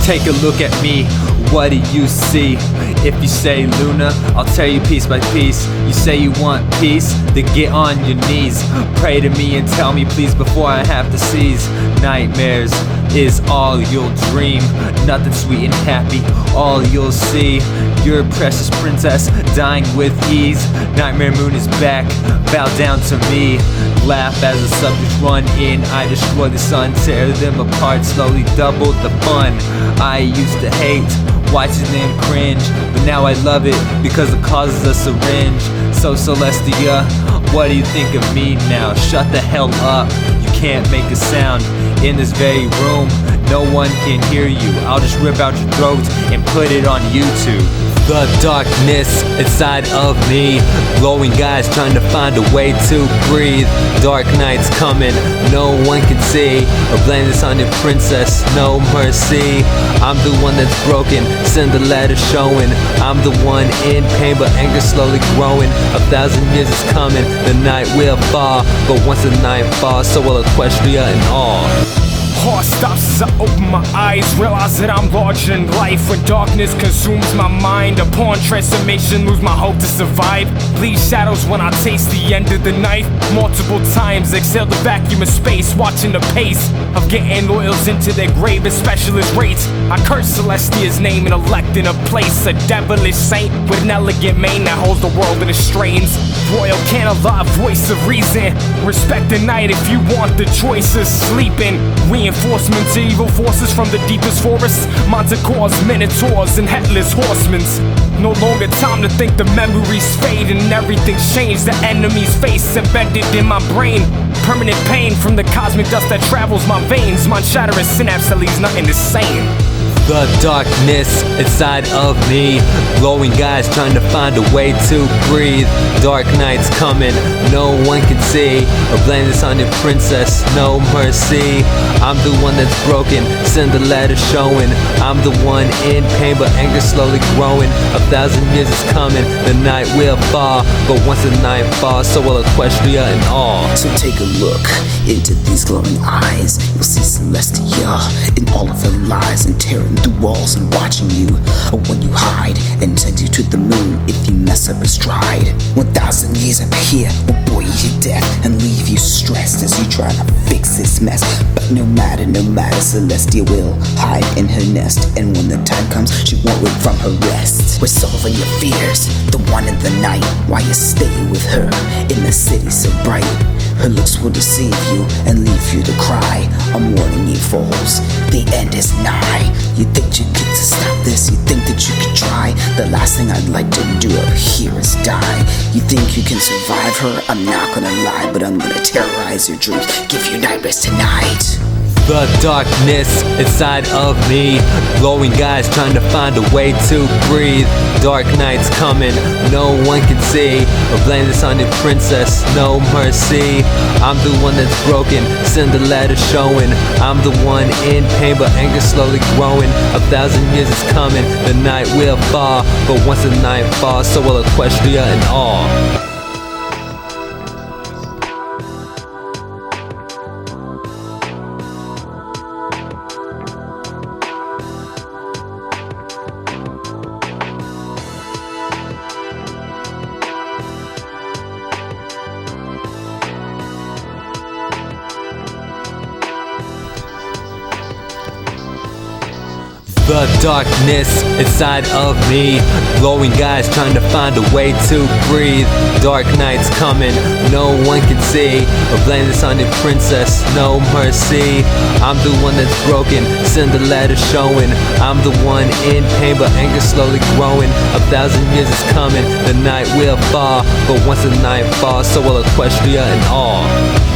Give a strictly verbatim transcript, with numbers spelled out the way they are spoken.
Take a look at me, what do you see? If you say Luna, I'll tell you piece by piece. You say you want peace, then get on your knees. Pray to me and tell me please before I have to seize. Nightmares is all you'll dream, nothing sweet and happy, all you'll see. Your precious princess dying with ease. Nightmare Moon is back, bow down to me. Laugh as the subjects run in, I destroy the sun, tear them apart, slowly double the fun. I used to hate watching them cringe, but now I love it because it causes a syringe. So Celestia, what do you think of me now? Shut the hell up, you can't make a sound in this very room. No one can hear you, I'll just rip out your throat and put it on YouTube. The darkness inside of me, glowing eyes trying to find a way to breathe. Dark nights coming, no one can see, or blame this on your princess, no mercy. I'm the one that's broken, send the letter showing. I'm the one in pain, but anger slowly growing. A thousand years is coming, the night will fall, but once the night falls, so will Equestria and all. Heart stops as I open my eyes, realize that I'm larger than life. When darkness consumes my mind, upon transformation lose my hope to survive. Bleed shadows when I taste the end of the night. Multiple times exhale the vacuum of space, watching the pace of getting loyals into their grave at specialist rates. I curse Celestia's name and elect in a place, a devilish saint with an elegant mane that holds the world in its strains. Royal Candelab, voice of reason, respect the night if you want the choices. Sleeping, reinforcements to evil forces from the deepest forests. Manticores, minotaurs, and headless horsemen. No longer time to think, the memories fade and everything's changed. The enemy's face embedded in my brain. Permanent pain from the cosmic dust that travels my veins. Mind shattering synapse that leaves nothing the same. The darkness inside of me, glowing eyes trying to find a way to breathe. Dark nights coming, no one can see, or blame this on your princess, no mercy. I'm the one that's broken, send the letter showing. I'm the one in pain, but anger slowly growing. A thousand years is coming, the night will fall, but once the night falls, so will Equestria and all. So take a look into these glowing eyes, you'll see Celestia in all of her lies, and tearing through walls and watching you. Or when you hide and send you to the moon if you mess up a stride. One thousand years up here will bore you to death and leave you stressed as you try to fix this mess. But no matter, no matter, Celestia will hide in her nest, and when the time comes, she won't wake from her rest. We're solving your fears, the one in the night, while you stay with her in the city so bright. Her looks will deceive you and leave you to cry. I'm warning you fools, the end is nigh. You think you get to stop this, you think that you can try. The last thing I'd like to do up here is die. You think you can survive her? I'm not gonna lie, but I'm gonna terrorize your dreams, give you nightmares tonight. The darkness inside of me, glowing eyes trying to find a way to breathe. Dark nights coming, no one can see, or blame this on your princess, no mercy. I'm the one that's broken, send the letter showing. I'm the one in pain, but anger slowly growing. A thousand years is coming, the night will fall, but once the night falls, so will Equestria and all. The darkness inside of me, glowing eyes trying to find a way to breathe. Dark nights coming, no one can see, or blame this on your princess, no mercy. I'm the one that's broken, send the letter showing. I'm the one in pain, but anger slowly growing. A thousand years is coming, the night will fall, but once the night falls, so will Equestria and all.